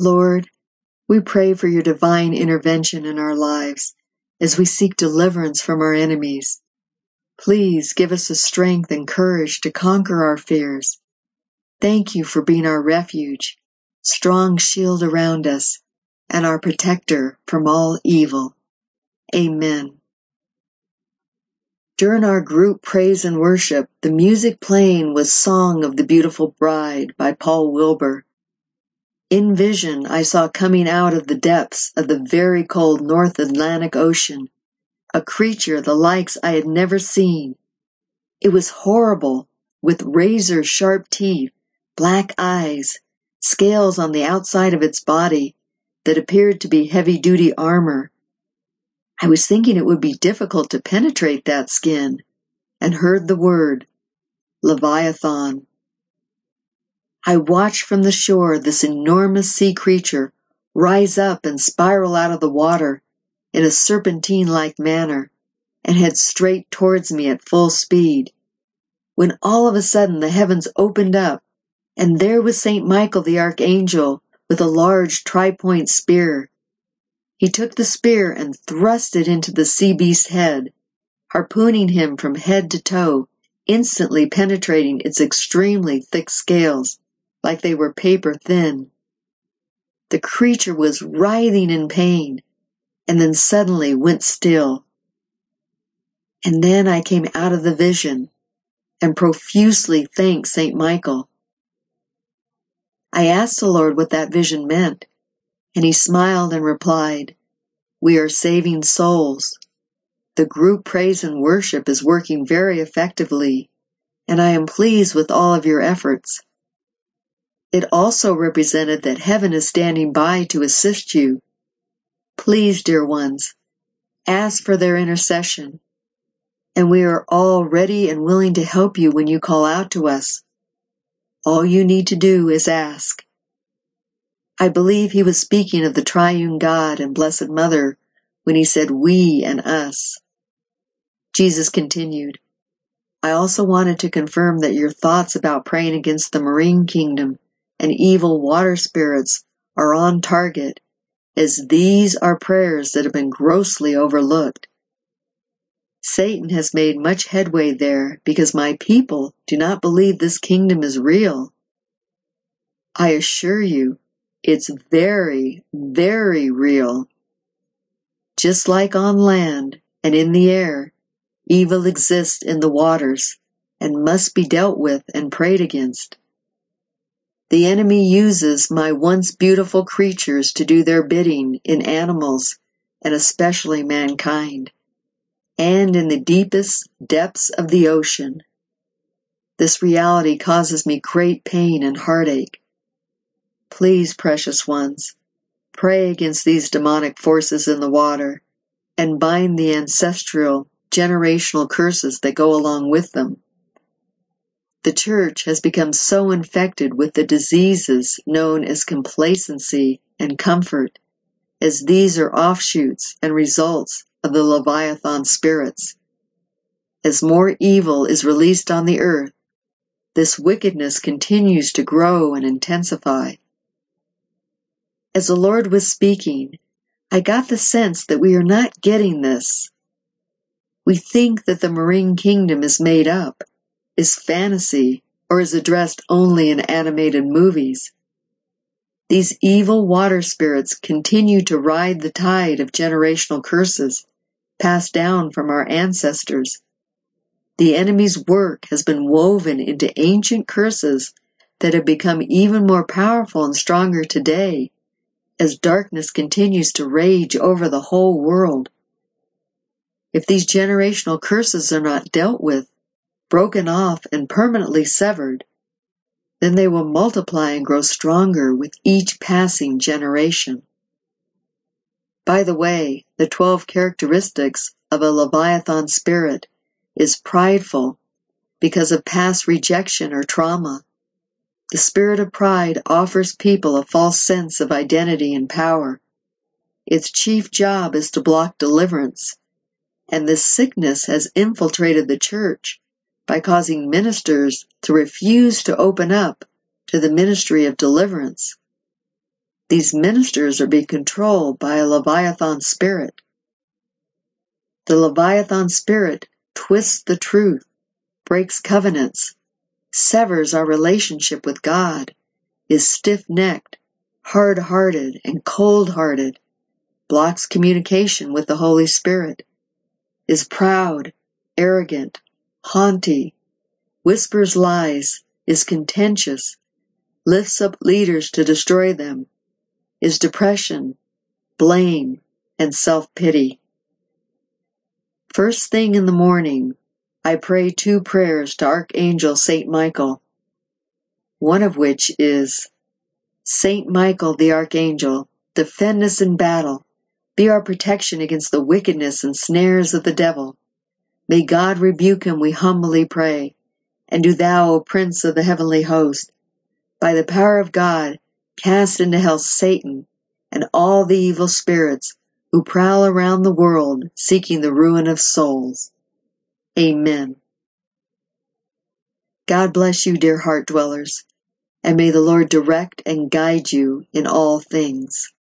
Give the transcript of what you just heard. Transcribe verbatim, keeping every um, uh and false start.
Lord, we pray for your divine intervention in our lives as we seek deliverance from our enemies. Please give us the strength and courage to conquer our fears. Thank you for being our refuge, strong shield around us, and our protector from all evil. Amen. During our group praise and worship, the music playing was Song of the Beautiful Bride by Paul Wilbur. In vision, I saw coming out of the depths of the very cold North Atlantic Ocean a creature the likes I had never seen. It was horrible, with razor-sharp teeth, black eyes, scales on the outside of its body that appeared to be heavy-duty armor. I was thinking it would be difficult to penetrate that skin, and heard the word, Leviathan. I watched from the shore this enormous sea creature rise up and spiral out of the water in a serpentine-like manner, and head straight towards me at full speed, when all of a sudden the heavens opened up, and there was Saint Michael the Archangel with a large tri-point spear. He took the spear and thrust it into the sea beast's head, harpooning him from head to toe, instantly penetrating its extremely thick scales, like they were paper thin. The creature was writhing in pain, and then suddenly went still. And then I came out of the vision, and profusely thanked Saint Michael. I asked the Lord what that vision meant, and he smiled and replied, "We are saving souls. The group praise and worship is working very effectively, and I am pleased with all of your efforts." It also represented that heaven is standing by to assist you. Please, dear ones, ask for their intercession, and we are all ready and willing to help you when you call out to us. All you need to do is ask. I believe he was speaking of the triune God and Blessed Mother when he said we and us. Jesus continued, I also wanted to confirm that your thoughts about praying against the marine kingdom and evil water spirits are on target, as these are prayers that have been grossly overlooked. Satan has made much headway there because my people do not believe this kingdom is real. I assure you, it's very, very real. Just like on land and in the air, evil exists in the waters and must be dealt with and prayed against. The enemy uses my once beautiful creatures to do their bidding in animals and especially mankind, and in the deepest depths of the ocean. This reality causes me great pain and heartache. Please, precious ones, pray against these demonic forces in the water and bind the ancestral, generational curses that go along with them. The church has become so infected with the diseases known as complacency and comfort, as these are offshoots and results of the Leviathan spirits. As more evil is released on the earth, this wickedness continues to grow and intensify. As the Lord was speaking, I got the sense that we are not getting this. We think that the marine kingdom is made up, is fantasy, or is addressed only in animated movies. These evil water spirits continue to ride the tide of generational curses passed down from our ancestors. The enemy's work has been woven into ancient curses that have become even more powerful and stronger today, as darkness continues to rage over the whole world. If these generational curses are not dealt with, broken off, and permanently severed, then they will multiply and grow stronger with each passing generation. By the way, the twelve characteristics of a Leviathan spirit is prideful because of past rejection or trauma. The spirit of pride offers people a false sense of identity and power. Its chief job is to block deliverance, and this sickness has infiltrated the church by causing ministers to refuse to open up to the ministry of deliverance. These ministers are being controlled by a Leviathan spirit. The Leviathan spirit twists the truth, breaks covenants, severs our relationship with God, is stiff-necked, hard-hearted, and cold-hearted, blocks communication with the Holy Spirit, is proud, arrogant, haughty, whispers lies, is contentious, lifts up leaders to destroy them, is depression, blame, and self-pity. First thing in the morning, I pray two prayers to Archangel Saint Michael, one of which is, Saint Michael the Archangel, defend us in battle, be our protection against the wickedness and snares of the devil. May God rebuke him, we humbly pray, and do thou, O Prince of the heavenly host, by the power of God, cast into hell Satan and all the evil spirits who prowl around the world seeking the ruin of souls. Amen. God bless you, dear heart dwellers, and may the Lord direct and guide you in all things.